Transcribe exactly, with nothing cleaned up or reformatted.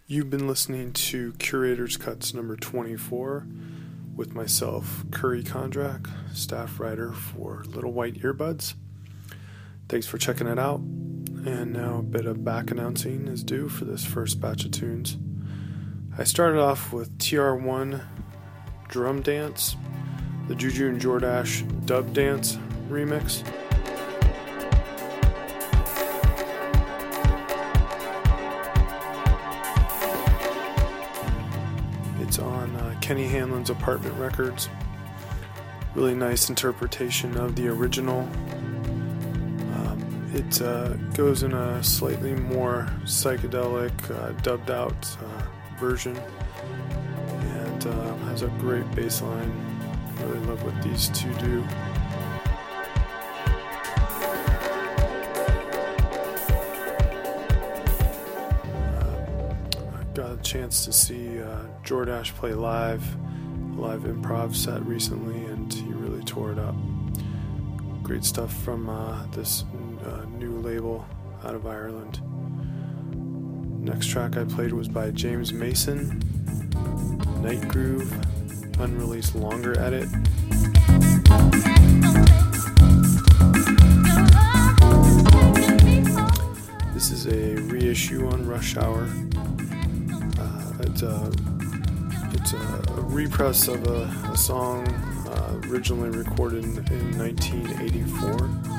You've been listening to Curator's Cuts number twenty-four with myself, Curry Kondrak, staff writer for Little White Earbuds. Thanks for checking it out. And now a bit of back announcing is due for this first batch of tunes. I started off with T R one Drum Dance, the Juju and Jordache Dub Dance remix. It's on uh, Kenny Hanlon's Apartment Records. Really nice interpretation of the original. Um, it uh, goes in a slightly more psychedelic, uh, dubbed out uh, version, and uh, has a great bass line. Really love what these two do. Got a chance to see uh, Jordache play live, a live improv set recently, and he really tore it up. Great stuff from uh, this uh, new label out of Ireland. Next track I played was by James Mason, Night Groove, unreleased longer edit. This is a reissue on Rush Hour. It's a, it's a, a repress of a, a song uh, originally recorded in, in nineteen eighty-four.